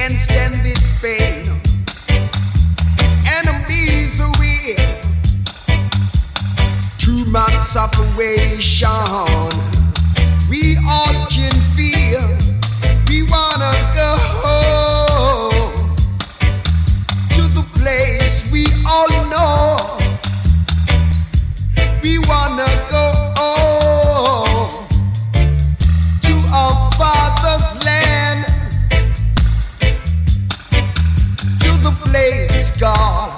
can't stand this pain. Enemies are real. Too much separation. We all can feel. We wanna go home to the place we all know. We wanna go home to our father's land, to the place God